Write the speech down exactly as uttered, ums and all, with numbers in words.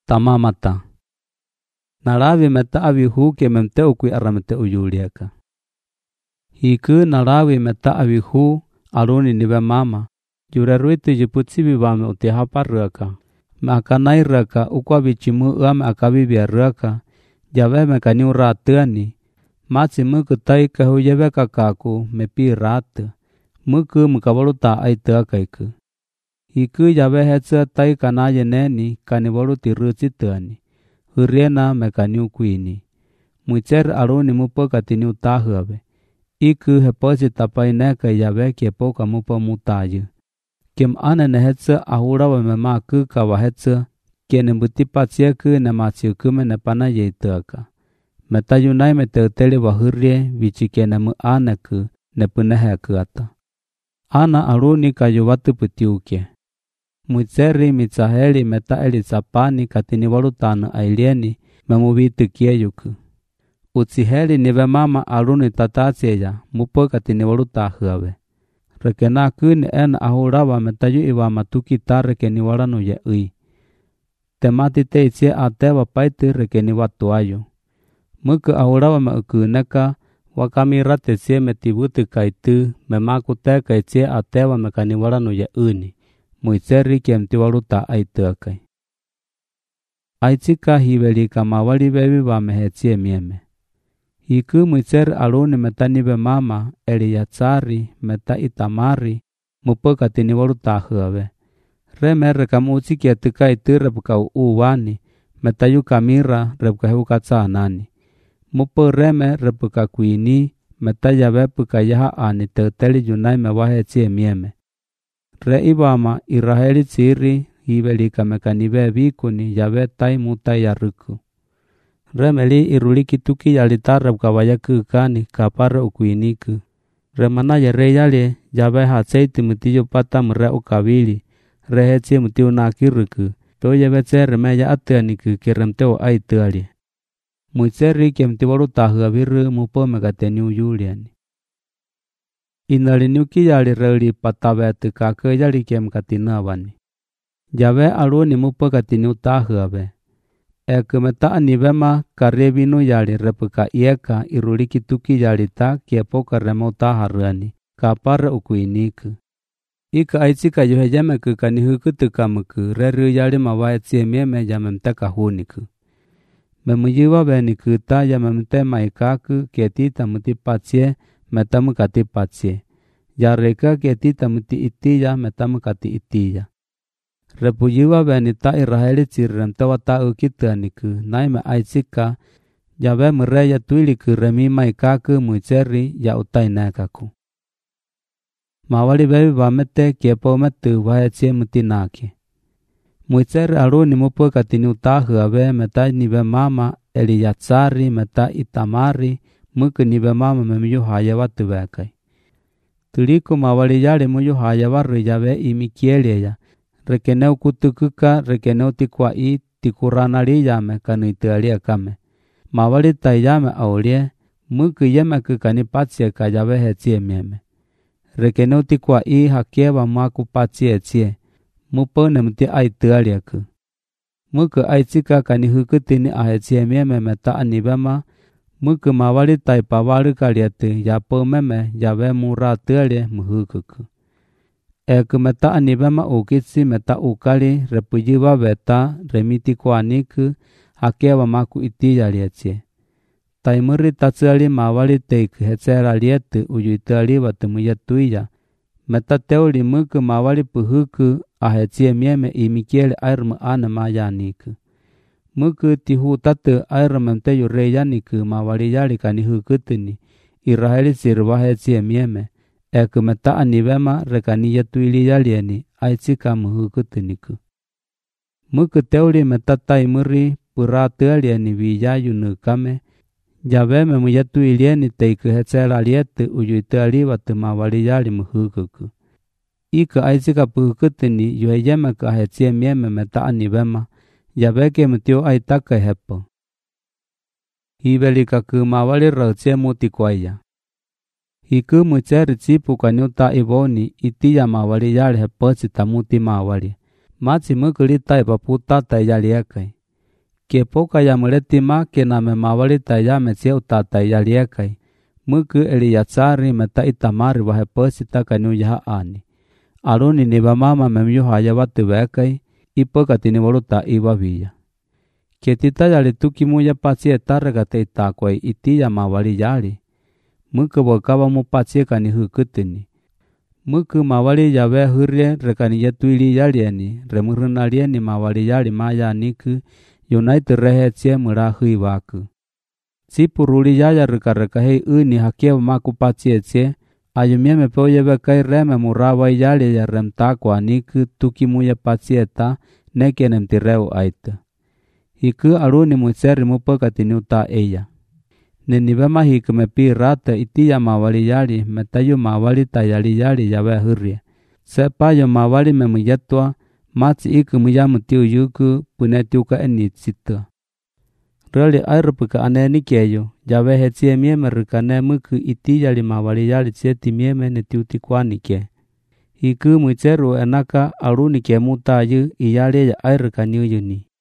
tamamata. Narawi meta avihu ke memte ukui aramete uyuliaka. Hiku narawi meta avihu aruni niwe mama. Juraruitu jiputsi vivame uti hapa raka. Me akanai raka ukwa bichimu uame akabibia raka. Jawe me kani uratuani. Matsi muku tai kahuyebe kakaku mepi ratu. Muku mukawalu ta aita kaiku. Hiku jawe hetsa tai kanaye neni kaniwalu tiruci tuani. Huriena me kani ukuini. Muicer aruni mupo katini utahuabe. Iku heposi tapai neka jawe kiepoka mupo mutayu. Kem ane ne hetsa ahurawa me maku kawa hetsa. Kene mbuti patsiaku ne matsiukume ne pana yeituaka. Metayunai me teuteli wahurie vici kene mu aneku ne puneheku ata. Ana aruni kayu watu putiuke. Muitseri mitsaheli meta eli sapani katini walutanu ailieni memuvitu kieyuku. Utsiheli niwe mama aruni tatatseya mupo katini walutahuawe. Rekena kuni ena ahurawa metayu iwa matuki ta rekeni walanu ye ui. Temati teitsie atewa paitu rekeni watuayu. Muku ahurawa me ukuneka wakami rate tsie metibutu kaitu memaku te kaitsie atewa mekani walanu ye uni. Muitseri kiemti waluta aituakai. Aichika hivelika mawali bebi wa mehetsie mieme. Hiku muitseri aluni metanibe mama Eliyatsari meta Itamari mupo katini waluta huawe. Reme rekamuchi kietuka itu repuka uwani metayu kamira repuka heuka tsaanani. Mupo reme repuka kuini meta yawe puka yaha ani teuteli junai mewahetsie mieme. Re ibama Iraheli tsiri hivelika mekanibe vikuni yawe tai mutai yaruku. Remeli iruliki tuki yalitara bukawaya kukani kapare ukuiniku. Remana yare yale yawe hatseiti mutiyo pata mre ukawili. Rehetsi mutiyo nakiruku. To yebetse remeya atuaniku kiremteo aituali. Muitseri kemtiwalu tahuaviru mupo megateni uyuliani. Inali nuki yali reli patawetu kake yali kem katinawani. Yawe aluni mupo katini utahuawe. Eke meta anivema karevinu yali repuka ieka iruliki tuki yali ta kiepoka remota haruani. Kapare ukuiniku. Ika aichika yuhejeme kukanihuku tukamuku reru yali mawaetsie mieme yamemteka huniku. Memuyuwa veniku ta yamemte maikaku kietita mutipatsie metamu katipatsie. Yareka kietita muti itiya metamu kati itiya. Repuyuwa venita Iraheli tsiremtewa ta ukituaniku naime aichika yawe mureya tuiliku remi maikaku muitseri ya utainekaku. Mawali bebi vamete kiepo metu wahetsie mutinaki. Muitseri aluni mupo katini utahuawe meta nive mama Eliyatsari meta Itamari muku nive mama memiyuhaya watuwekai. Tuliku mawali yali muyuhaya waru yawe imikieleya. Rekeneu kutukuka rekeneu tikwa i tikuranali yame kanuitualia kame. Mawali tayame aulie muku yeme kukani patsie ka yawe hetsie mieme. Rekeneu tikwa i hakieva maku patsie tsie. Mupo nemti aitualiaku. Muku aichika kanihukutini ahetsie mieme meta anibema. Muku mawali taipawalu kaliatu yapo meme yawe muratualia muhukuku. Eku meta anibema ukitsi meta ukali repuyuwa weta remiti kuaniku hakewa maku itiyaliatsie. Taimuri tatsuali mawali teiku hetsera lietu uyuituali watumuyatuiya. Meta teuli muku mawali puhuku ahetsie mieme imikiele airmu anema yaniku. Muku tihu tatu airmemte yureyaniku mawali yali kanihukutuni Iraheli sirwa hetsie mieme. Eku meta anibema rekaniya tuili yalieni aichika muhukutuniku. Muku teuli meta taimuri puratu alieni viyayunu kame. Yawe memuya tuilieni teiku hetsela lietu uyuitu aliwatu mawali yali muhukuku. Iku aichika puhukutuni yuheyemeku ahetsie mieme meta anibema. Yawe ke mutio aitaka hepo. Hivelika ku mawali rautsie mutikwaya. Hiku muitseri tsipu kanyuta iboni itiya mawali yali heposi tamuti mawali. Matsi mukuli taipa puta tayali ekai. Kepoka ya mletima kename mawalita ya metsie utata ya liekai. Muku Eliatsari meta Itamari wahepesi takaniu yahaani. Aroni ni bamama memyuhaya watu wekai. Ipokatini waluta iwawiya. Ketita yali tukimuya patsie tarekate itakwai iti ya mawali yali. Muku wakawa mupatsie kani hukutini. Muku mawali yawe hurie rekani yatuili yalieni remurunalieni mawali yali maya niku United rehetsie mura hui waku. Sipuruli yaya reka hei uni hakewa maku patsie tsie ayumieme poye wekai reme murawa yali ya remtakwa niku tukimuya patsie ta nekenem tireu aita. Hiku aruni muitseri mupokatini uta eya. Nenibema hiku mepi rata iti ya mawali yali metayu mawali tayali yali yawe hurie. Sepayo mawali memuyetwa matsi iku muyamutiu yuku punetiuka eni tsita. Rali airupuka aneni keyo yawe hetsie mieme rikane muku iti yali mawali yali tseti mieme netiuti kwanike. Hiku muitseru enaka aruni ke mutayu iyali ya airukaniu yuni.